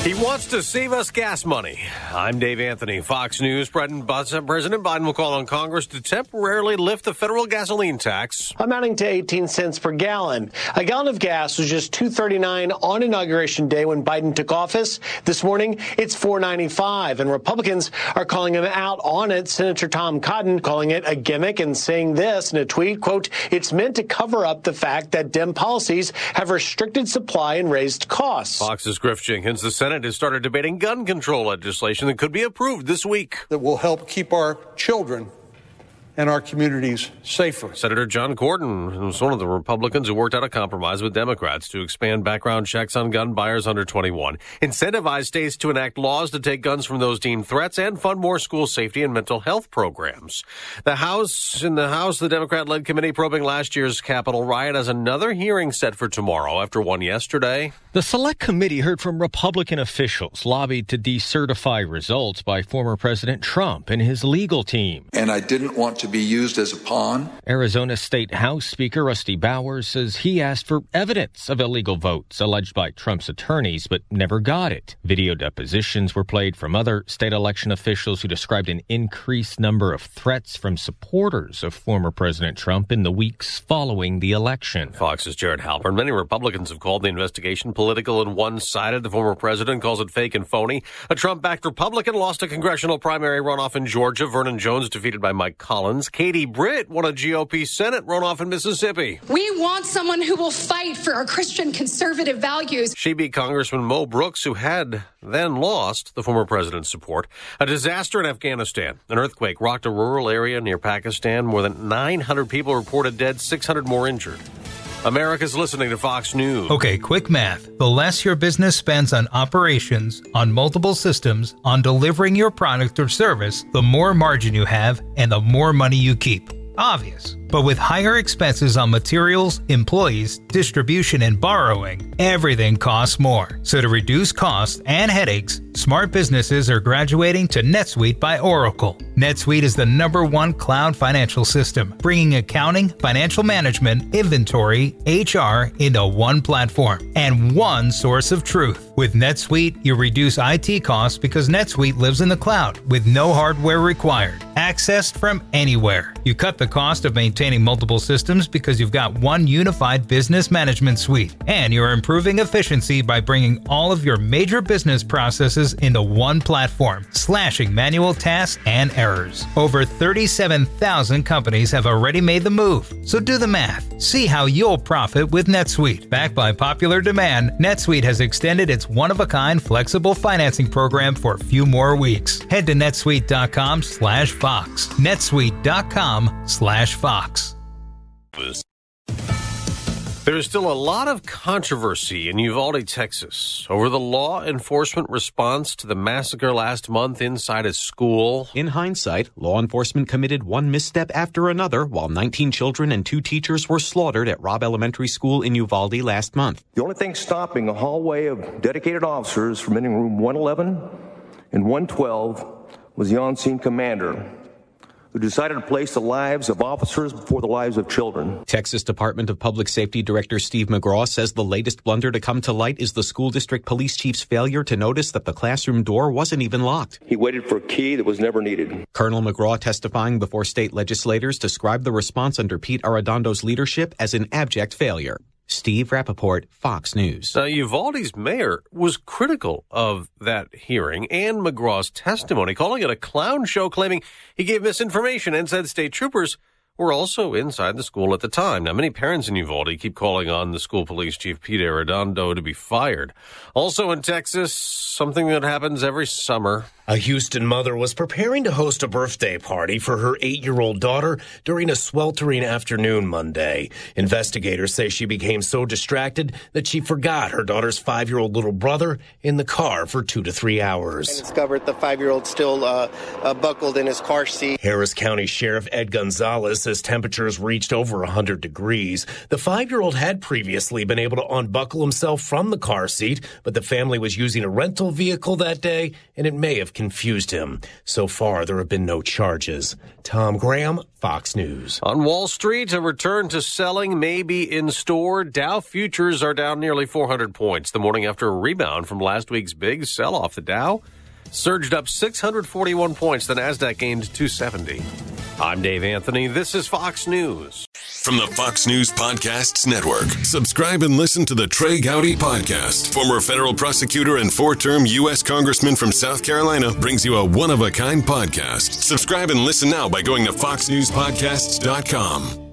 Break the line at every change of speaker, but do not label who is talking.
He wants to save us gas money. I'm Dave Anthony, Fox News. President Biden will call on Congress to temporarily lift the federal gasoline tax,
amounting to 18 cents per gallon. A gallon of gas was just $2.39 on Inauguration Day when Biden took office. This morning, it's $4.95, and Republicans are calling him out on it. Senator Tom Cotton calling it a gimmick and saying this in a tweet, quote, "It's meant to cover up the fact that Dem policies have restricted supply and raised costs."
Fox's Griff Jenkins. The Senate has started debating gun control legislation that could be approved this week.
That will help keep our children and our communities safer.
Senator John Cornyn was one of the Republicans who worked out a compromise with Democrats to expand background checks on gun buyers under 21, incentivize states to enact laws to take guns from those deemed threats, and fund more school safety and mental health programs. The House, the Democrat-led committee probing last year's Capitol riot has another hearing set for tomorrow after one yesterday.
The Select Committee heard from Republican officials lobbied to decertify results by former President Trump and his legal team.
And I didn't want to be used as a pawn.
Arizona State House Speaker Rusty Bowers says he asked for evidence of illegal votes alleged by Trump's attorneys, but never got it. Video depositions were played from other state election officials who described an increased number of threats from supporters of former President Trump in the weeks following the election.
Fox's Jared Halpern. Many Republicans have called the investigation political and one-sided. The former president calls it fake and phony. A Trump-backed Republican lost a congressional primary runoff in Georgia. Vernon Jones defeated by Mike Collins. Katie Britt won a GOP Senate runoff in Mississippi.
We want someone who will fight for our Christian conservative values.
She beat Congressman Mo Brooks, who had then lost the former president's support. A disaster in Afghanistan. An earthquake rocked a rural area near Pakistan. More than 900 people reported dead, 600 more injured. America's listening to Fox News.
Okay, quick math. The less your business spends on operations, on multiple systems, on delivering your product or service, the more margin you have and the more money you keep. Obvious. But with higher expenses on materials, employees, distribution, and borrowing, everything costs more. So to reduce costs and headaches, smart businesses are graduating to NetSuite by Oracle. NetSuite is the #1 cloud financial system, bringing accounting, financial management, inventory, HR into one platform and one source of truth. With NetSuite, you reduce IT costs because NetSuite lives in the cloud with no hardware required, accessed from anywhere. You cut the cost of maintaining multiple systems because you've got one unified business management suite, and you're improving efficiency by bringing all of your major business processes into one platform, slashing manual tasks and errors. Over 37,000 companies have already made the move, so do the math. See how you'll profit with NetSuite. Backed by popular demand, NetSuite has extended its one-of-a-kind flexible financing program for a few more weeks. Head to netsuite.com/Fox. netsuite.com/Fox.
There is still a lot of controversy in Uvalde, Texas, over the law enforcement response to the massacre last month inside a school.
In hindsight, law enforcement committed one misstep after another while 19 children and 2 teachers were slaughtered at Robb Elementary School in Uvalde last month.
The only thing stopping a hallway of dedicated officers from entering room 111 and 112 was the on-scene commander, who decided to place the lives of officers before the lives of children.
Texas Department of Public Safety Director Steve McGraw says the latest blunder to come to light is the school district police chief's failure to notice that the classroom door wasn't even locked.
He waited for a key that was never needed.
Colonel McGraw, testifying before state legislators, described the response under Pete Arredondo's leadership as an abject failure. Steve Rappaport, Fox News.
Uvalde's mayor was critical of that hearing and McGraw's testimony, calling it a clown show, claiming he gave misinformation, and said state troopers were also inside the school at the time. Now, many parents in Uvalde keep calling on the school police chief, Pete Arredondo, to be fired. Also in Texas, something that happens every summer.
A Houston mother was preparing to host a birthday party for her 8-year-old daughter during a sweltering afternoon Monday. Investigators say she became so distracted that she forgot her daughter's 5-year-old little brother in the car for 2 to 3 hours.
I discovered the 5-year-old still buckled in his car seat.
Harris County Sheriff Ed Gonzalez says temperatures reached over 100 degrees. The 5-year-old had previously been able to unbuckle himself from the car seat, but the family was using a rental vehicle that day, and it may have confused him. So far, there have been no charges. Tom Graham, Fox News.
On Wall Street, a return to selling may be in store. Dow futures are down nearly 400 points the morning after a rebound from last week's big sell-off. The Dow surged up 641 points. The Nasdaq gained 270. I'm Dave Anthony. This is Fox News.
From the Fox News Podcasts Network, subscribe and listen to the Trey Gowdy Podcast. Former federal prosecutor and 4-term U.S. Congressman from South Carolina brings you a one-of-a-kind podcast. Subscribe and listen now by going to foxnewspodcasts.com.